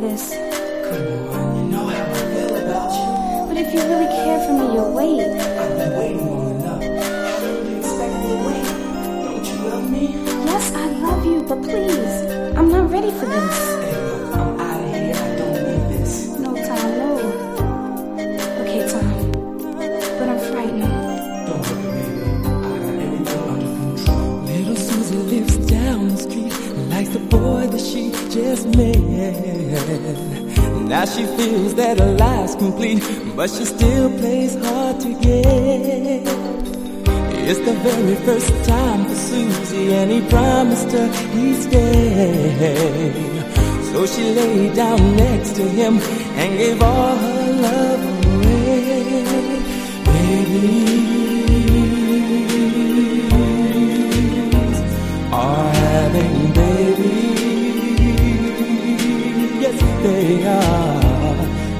this. Come on, you know how I feel about you. But if you really care for me, you'll wait. I've been waiting long enough. How long do you expect me to wait? Don't you love me? Yes, I love you, but please, I'm not ready for this. Hey, look, I'm out of here. I don't need this. No, Tom, no. Okay, Tom, but I'm frightened. Don't worry, baby. I got everything under control. Little Susie lives down the street, likes the boy that she just met. Now she feels that her life's complete, but she still plays hard to get. It's the very first time for Susie, and he promised her he'd stay. So she lay down next to him and gave all her love away. Baby,